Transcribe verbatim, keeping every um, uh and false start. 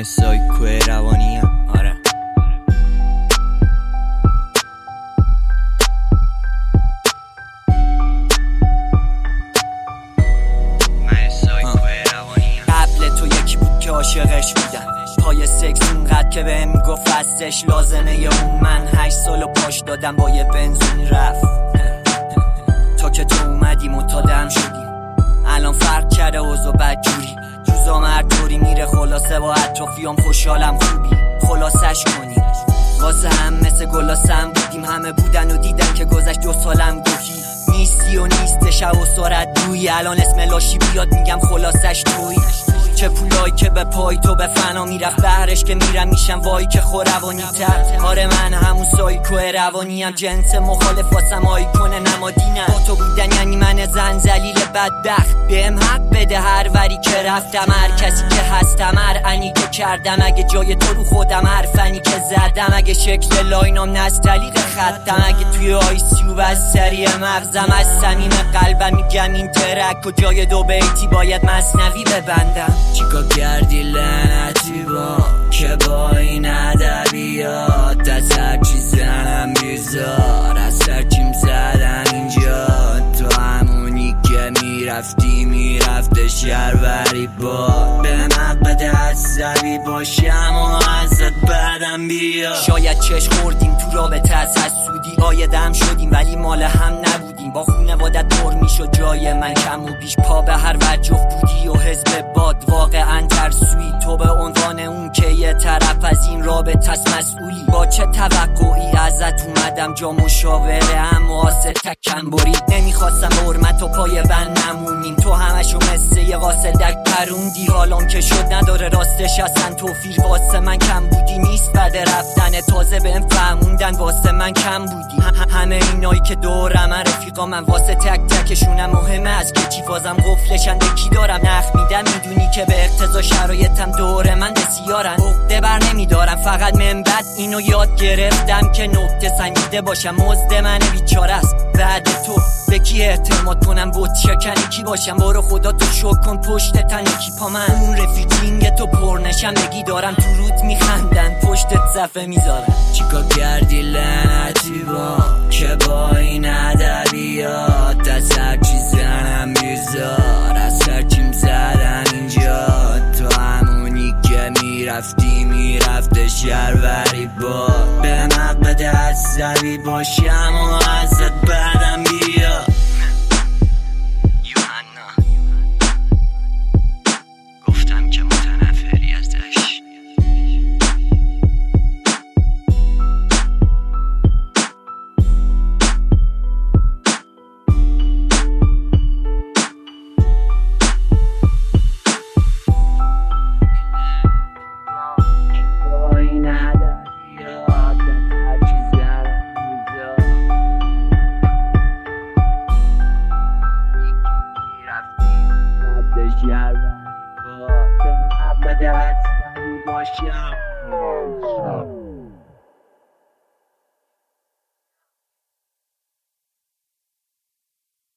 سایکو روانیم. آره قبل تو یکی بود که عاشقش بودم، پای سکس اونقدر که بهم میگفت هستش لازمه ی اون من هشت سالو پاش دادم با یه بنزین رفت. تا که تو اومدی متادم شدیم، الان فرق کرده اوضاع بدجوری، روزام هر طوری میره خلاصه با اطرافیام خوشحالم خوبی خلاصش کنیم. واسه هم مثل گلاسم بودیم، همه بودن و دیدن که گذشت دو سالم گوهی نیستی و نیست شب و سارت دوی، الان اسم لاشی بیاد میگم خلاصش توی. چه پولایی که به پای تو به فنا میرفت، بهرش که میرم میشم وای که خوروانی تر. آره من همون سایکو روانیم، جنس مخالف واسم آیکون نمادینم. با تو بودن یعنی من زنزلیل بدبخت، بهم حق بده هر وری که رفتم، هر کسی که هستم، هر انی که کردم، اگه جای تو رو خودم، هر فنی که زدم، اگه شکل لاینام نستلیق خطم، اگه توی آی سی و بستری مغزم، از صمیم قلبم میگم این ترک و جای دو بیتی باید مثنوی ببندم. چیکار کردی لعنتی با که با این ادبیات، از هر چی زنم بیزار، از هر چیم زدم اینجا، تو همونی که میرفتی میرفته شهروری با به مقبت عصبی باشم و ازت بدم بیا. شاید چشم خوردیم تو رابطه از حسودی، آیدم شدیم ولی مال هم نبودیم، با خونوادت پر میشد جای من کم و بیش، پا به هر وجه بودی و حزب باد واقعا ترسوی، تو به عنوان اون که یه طرف از این رابطه از مسئولی. با چه توقعی ازت اومدم جا مشاوره هم واسه تکم برید، نمیخواستم به حرمت و پای بند نمونیم، تو همشو مثل یه غاسل دک پروندی، حالام که شد نداره راستش اصلا توفیر، واسه من کم بودی نیست بعد رفتن، تازه بهم فهموندن واسه من کم بودی. همه اینایی که دورم من رفیقا من، واسه تک تکشونم مهمه از که چی فازم قفلشن به کی دارم نخ میدم، میدونی که به اقتضا شرایطم دور من بسیارن، عقده بر نمیدارم فقط من بد اینو یاد گرفتم که نقطه سنجیده باشم، مزد من بیچاره است بعد تو به کی اعتماد کنم، بود شکنی کی باشم، برو خدا تو شک کن پشت تن کی پا من، اون رفیقینگ تو پرنشم بگی دارم تو روت میخندن پشتت صفه میذارم. چیکار کردی لعنتی با که با این ادبیات، از هر چی زنم بیزار، از هر چیم زدم اینجا، تو همونی که میرفتی میرفته شهروری با به مقبت عصبی باشم و ازت بدم بیا. گفتم که متنفری ازش، Yeah.